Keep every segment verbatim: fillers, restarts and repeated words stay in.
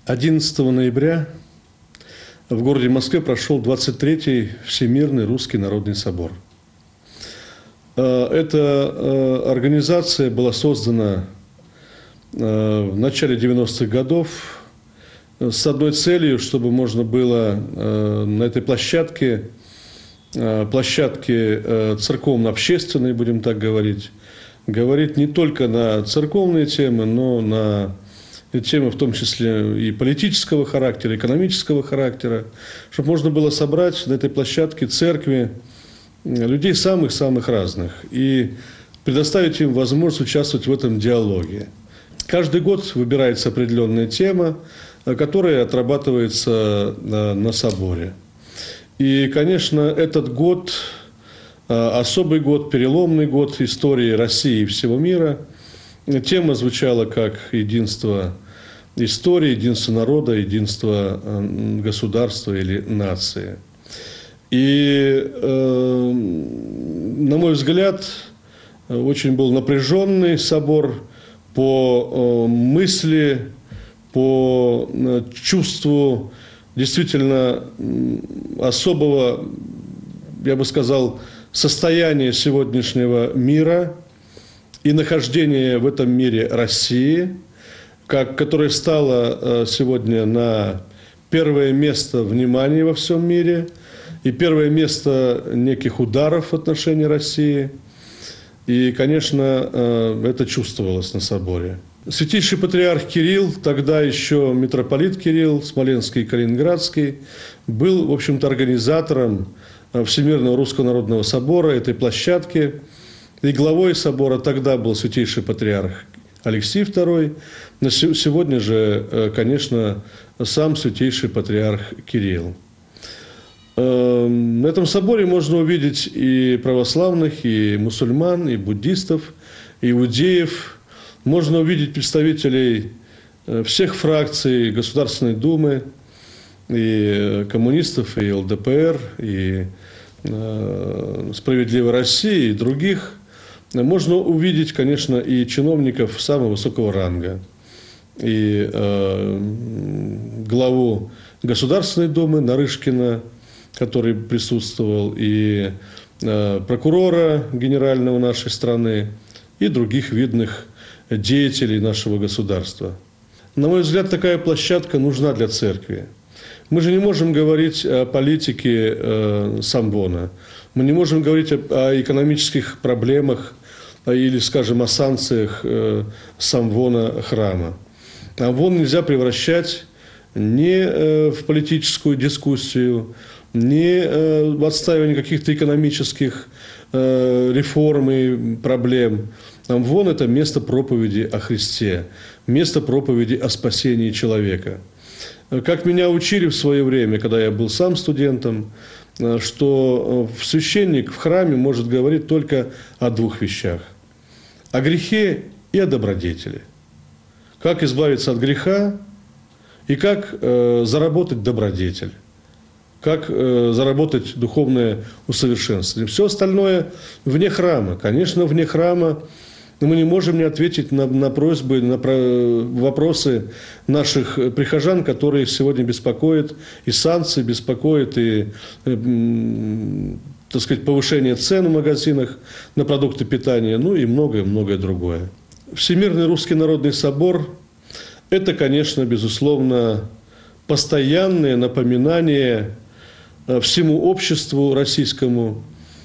одиннадцатого ноября в городе Москве прошел двадцать третий Всемирный Русский Народный Собор. Эта организация была создана в начале девяностых годов с одной целью, чтобы можно было на этой площадке, площадке церковно-общественной, будем так говорить, говорить не только на церковные темы, но на темы, в том числе и политического характера, экономического характера, чтобы можно было собрать на этой площадке церкви людей самых-самых разных и предоставить им возможность участвовать в этом диалоге. Каждый год выбирается определенная тема, которая отрабатывается на, на соборе. И, конечно, этот год, особый год, переломный год истории России и всего мира. Тема звучала как единство истории, единство народа, единство государства или нации. И, э, на мой взгляд, очень был напряженный собор по э, мысли, по э, чувству действительно особого, я бы сказал, состояния сегодняшнего мира и нахождения в этом мире России, как, которая стала сегодня на первое место внимания во всем мире и первое место неких ударов в отношении России. И, конечно, это чувствовалось на соборе. Святейший патриарх Кирилл, тогда еще митрополит Кирилл, Смоленский и Калининградский, был, в общем-то, организатором Всемирного Русского Народного Собора, этой площадки. И главой собора тогда был святейший патриарх Алексий второй. На сегодня же, конечно, сам святейший патриарх Кирилл. На этом соборе можно увидеть и православных, и мусульман, и буддистов, и иудеев. Можно увидеть представителей всех фракций Государственной Думы, и коммунистов, и эл дэ пэ эр, и «Справедливой России», и других. Можно увидеть, конечно, и чиновников самого высокого ранга, и э, главу Государственной Думы Нарышкина, который присутствовал, и э, прокурора генерального нашей страны, и других видных деятелей нашего государства. На мой взгляд, такая площадка нужна для церкви. Мы же не можем говорить о политике э, Самвона, мы не можем говорить о, о экономических проблемах или, скажем, о санкциях э, Самвона храма. Амвон нельзя превращать не э, в политическую дискуссию, не э, в отстаивание каких-то экономических э, реформ и проблем. Амвон – это место проповеди о Христе, место проповеди о спасении человека. Как меня учили в свое время, когда я был сам студентом, что священник в храме может говорить только о двух вещах – о грехе и о добродетели. Как избавиться от греха и как э, заработать добродетель, как э, заработать духовное усовершенствование. Все остальное вне храма. Конечно, вне храма мы не можем не ответить на, на просьбы, на про, вопросы наших прихожан, которые сегодня беспокоят, и санкции беспокоят, и, э, так сказать, повышение цен в магазинах на продукты питания, ну и многое-многое другое. Всемирный Русский Народный Собор – это, конечно, безусловно, постоянное напоминание всему обществу российскому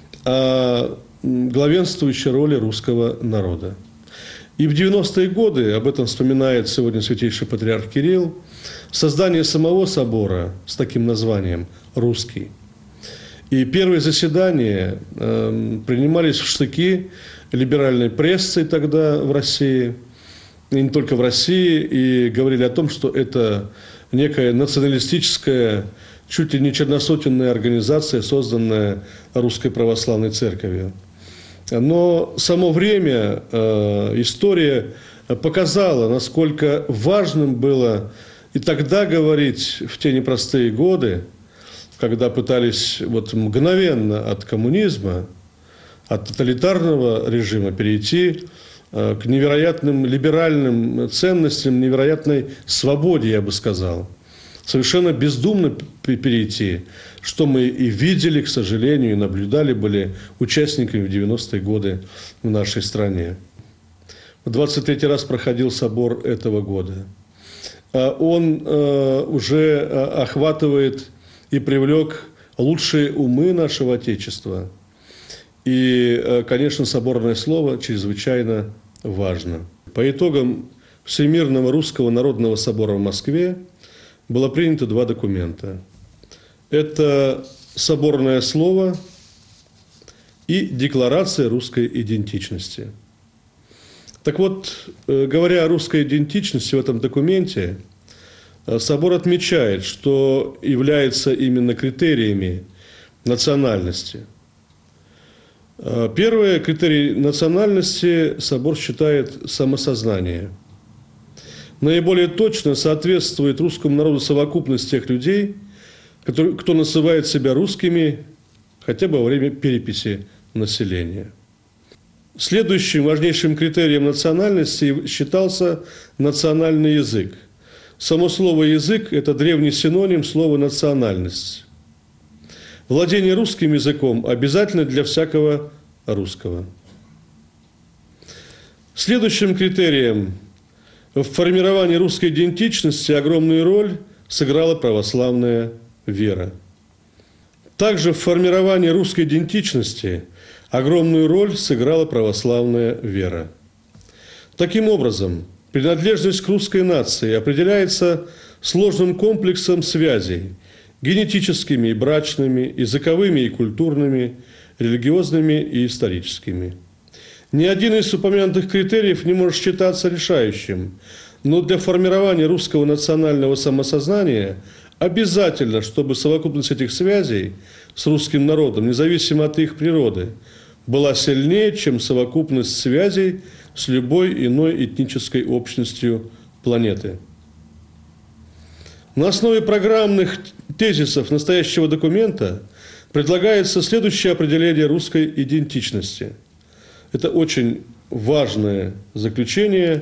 о главенствующей роли русского народа. И в девяностые годы, об этом вспоминает сегодня святейший патриарх Кирилл, создание самого собора с таким названием «Русский». И первые заседания э, принимались в штыки либеральной прессы тогда в России, и не только в России, и говорили о том, что это некая националистическая, чуть ли не черносотенная организация, созданная Русской Православной Церковью. Но само время, э, история показала, насколько важным было и тогда говорить в те непростые годы, когда пытались вот мгновенно от коммунизма, от тоталитарного режима перейти к невероятным либеральным ценностям, невероятной свободе, я бы сказал. Совершенно бездумно перейти, что мы и видели, к сожалению, и наблюдали, были участниками в девяностые годы в нашей стране. В двадцать третий раз проходил собор этого года. Он уже охватывает и привлек лучшие умы нашего Отечества. И, конечно, соборное слово чрезвычайно важно. По итогам Всемирного Русского Народного Собора в Москве было принято два документа. Это соборное слово и декларация русской идентичности. Так вот, говоря о русской идентичности в этом документе, собор отмечает, что является именно критериями национальности. Первый критерий национальности собор считает самосознание. Наиболее точно соответствует русскому народу совокупность тех людей, которые, кто называет себя русскими хотя бы во время переписи населения. Следующим важнейшим критерием национальности считался национальный язык. Само слово «язык» – это древний синоним слова «национальность». Владение русским языком обязательно для всякого русского. Следующим критерием в формировании русской идентичности огромную роль сыграла православная вера. Также в формировании русской идентичности огромную роль сыграла православная вера. Таким образом, принадлежность к русской нации определяется сложным комплексом связей – генетическими и брачными, языковыми и культурными, религиозными и историческими. Ни один из упомянутых критериев не может считаться решающим, но для формирования русского национального самосознания обязательно, чтобы совокупность этих связей с русским народом, независимо от их природы, была сильнее, чем совокупность связей с любой иной этнической общностью планеты. На основе программных тезисов настоящего документа предлагается следующее определение русской идентичности. Это очень важное заключение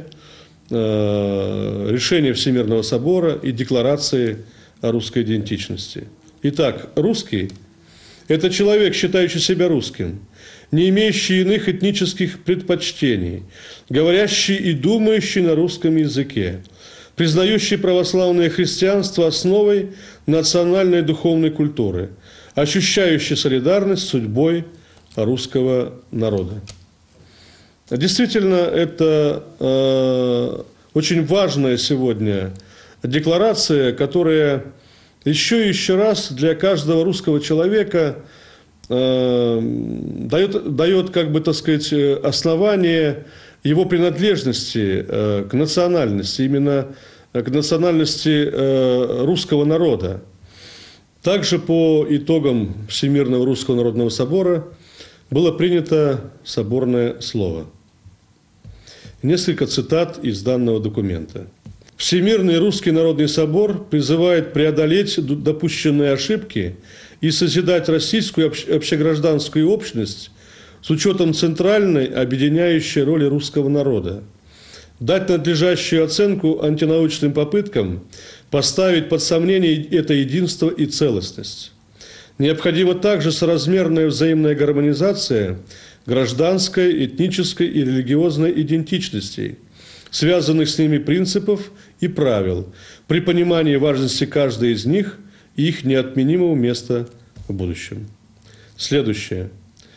э, решения Всемирного собора и декларации о русской идентичности. Итак, русский – это человек, считающий себя русским, не имеющий иных этнических предпочтений, говорящий и думающий на русском языке, признающий православное христианство основой национальной духовной культуры, ощущающий солидарность с судьбой русского народа. Действительно, это э, очень важная сегодня декларация, которая еще и еще раз для каждого русского человека э, дает, дает, как бы, так сказать, основание его принадлежности э, к национальности, именно к национальности э, русского народа. Также по итогам Всемирного Русского Народного Собора было принято соборное слово. Несколько цитат из данного документа. Всемирный Русский Народный Собор призывает преодолеть допущенные ошибки и созидать российскую общегражданскую общность с учетом центральной объединяющей роли русского народа, дать надлежащую оценку антинаучным попыткам поставить под сомнение это единство и целостность. Необходима также соразмерная взаимная гармонизация гражданской, этнической и религиозной идентичностей, связанных с ними принципов и правил, при понимании важности каждой из них и их неотменимого места в будущем. Следующее.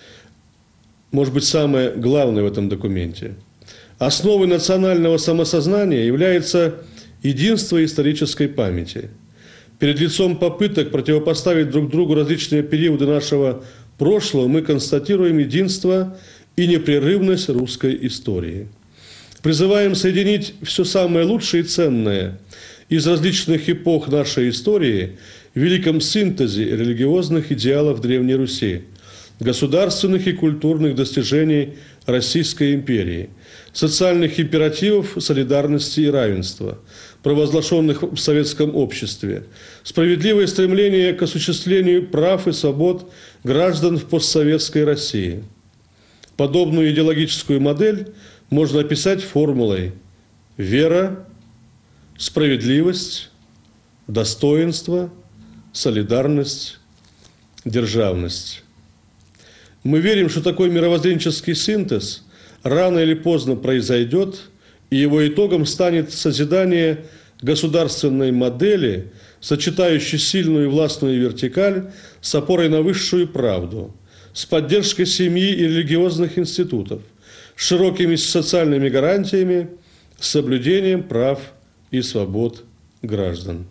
Может быть, самое главное в этом документе. Основой национального самосознания является единство исторической памяти. Перед лицом попыток противопоставить друг другу различные периоды нашего прошлого мы констатируем единство и непрерывность русской истории. Призываем соединить все самое лучшее и ценное из различных эпох нашей истории в великом синтезе религиозных идеалов Древней Руси, государственных и культурных достижений Российской империи, социальных императивов солидарности и равенства, провозглашенных в советском обществе, справедливое стремление к осуществлению прав и свобод граждан в постсоветской России. Подобную идеологическую модель можно описать формулой вера, справедливость, достоинство, солидарность, державность. Мы верим, что такой мировоззренческий синтез рано или поздно произойдет, и его итогом станет созидание государственной модели, сочетающей сильную и властную вертикаль с опорой на высшую правду, с поддержкой семьи и религиозных институтов, с широкими социальными гарантиями, с соблюдением прав и свобод граждан.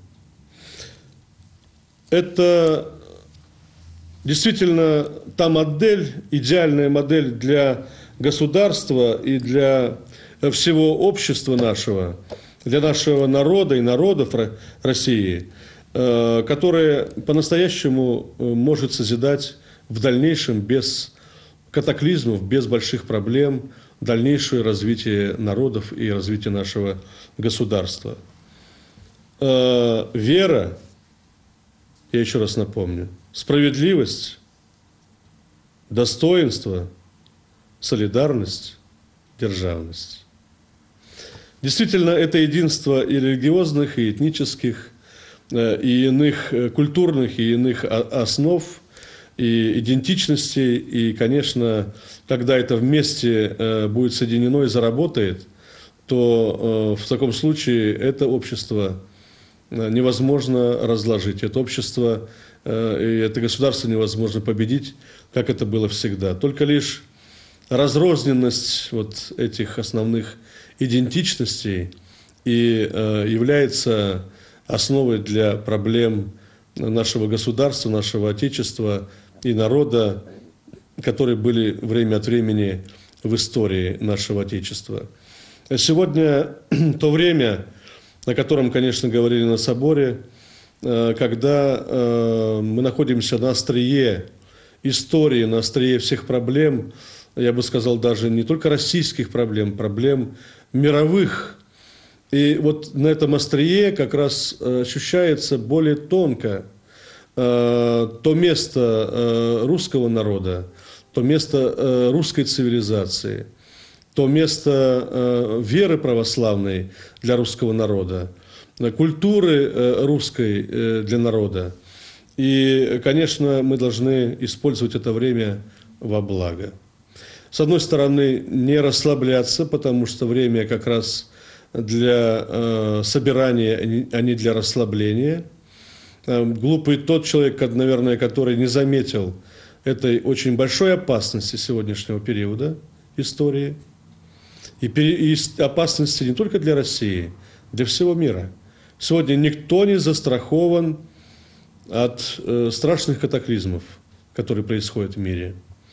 Это действительно та модель, идеальная модель для государства и для всего общества нашего, для нашего народа и народов России, которая по-настоящему может созидать в дальнейшем без катаклизмов, без больших проблем дальнейшее развитие народов и развитие нашего государства. Вера, я еще раз напомню, справедливость, достоинство, солидарность, державность. Действительно, это единство и религиозных, и этнических, и иных культурных, и иных основ, и идентичностей. И, конечно, когда это вместе будет соединено и заработает, то в таком случае это общество невозможно разложить. Это общество и это государство невозможно победить, как это было всегда. Только лишь разрозненность вот этих основных идентичностей и э, является основой для проблем нашего государства, нашего Отечества и народа, которые были время от времени в истории нашего Отечества. Сегодня то время, о котором, конечно, говорили на соборе, э, когда э, мы находимся на острие истории, на острие всех проблем, я бы сказал, даже не только российских проблем, проблем мировых. И вот на этом острие как раз ощущается более тонко э, то место э, русского народа, то место э, русской цивилизации, то место э, веры православной для русского народа, культуры э, русской э, для народа. И, конечно, мы должны использовать это время во благо. С одной стороны, не расслабляться, потому что время как раз для э, собирания, а не для расслабления. Э, глупый тот человек, наверное, который не заметил этой очень большой опасности сегодняшнего периода истории. И, и опасности не только для России, для всего мира. Сегодня никто не застрахован от э, страшных катаклизмов, которые происходят в мире.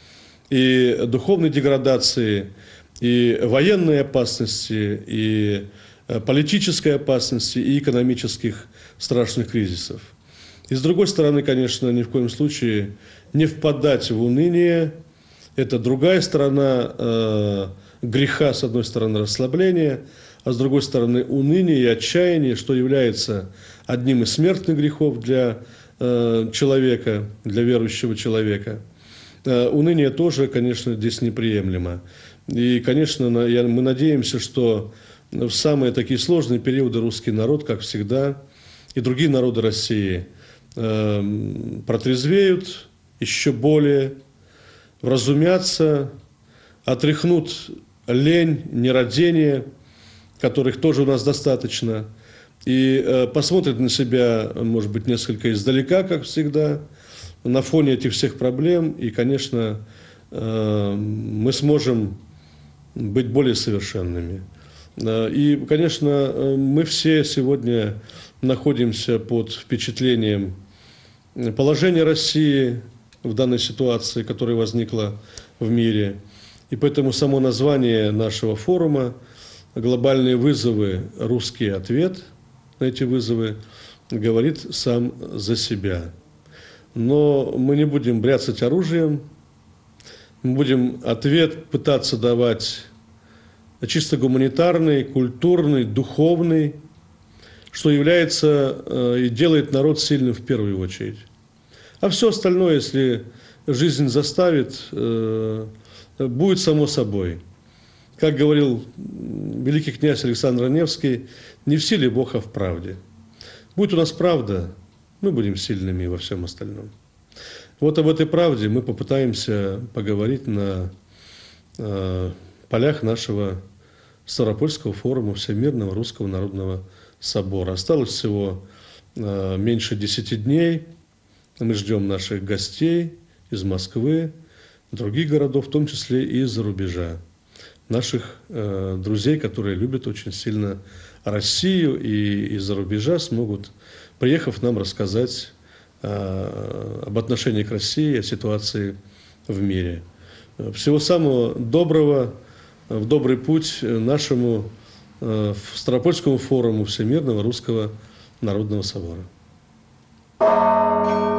И духовной деградации, и военной опасности, и политической опасности, и экономических страшных кризисов. И с другой стороны, конечно, ни в коем случае не впадать в уныние. Это другая сторона э, греха, с одной стороны, расслабления, а с другой стороны, уныние и отчаяние, что является одним из смертных грехов для э, человека, для верующего человека. Уныние тоже, конечно, здесь неприемлемо. И, конечно, мы надеемся, что в самые такие сложные периоды русский народ, как всегда, и другие народы России протрезвеют еще более, вразумятся, отряхнут лень, нерадение, которых тоже у нас достаточно, и посмотрят на себя, может быть, несколько издалека, как всегда, на фоне этих всех проблем, и, конечно, мы сможем быть более совершенными. И, конечно, мы все сегодня находимся под впечатлением положения России в данной ситуации, которая возникла в мире. И поэтому само название нашего форума «Глобальные вызовы. Русский ответ» на эти вызовы говорит сам за себя. Но мы не будем бряцать оружием, мы будем ответ пытаться давать чисто гуманитарный, культурный, духовный, что является и делает народ сильным в первую очередь. А все остальное, если жизнь заставит, будет само собой. как говорил великий князь Александр Невский, не в силе Бог, а в правде. Будь у нас правда, мы будем сильными во всем остальном. Вот об этой правде мы попытаемся поговорить на э, полях нашего Ставропольского форума Всемирного Русского Народного Собора. Осталось всего э, меньше десяти дней. Мы ждем наших гостей из Москвы, других городов, в том числе и из-за рубежа. Наших э, друзей, которые любят очень сильно Россию и из-за рубежа, смогут, приехав, нам рассказать э, об отношении к России, о ситуации в мире. Всего самого доброго, в добрый путь нашему э, Ставропольскому форуму Всемирного Русского Народного Собора.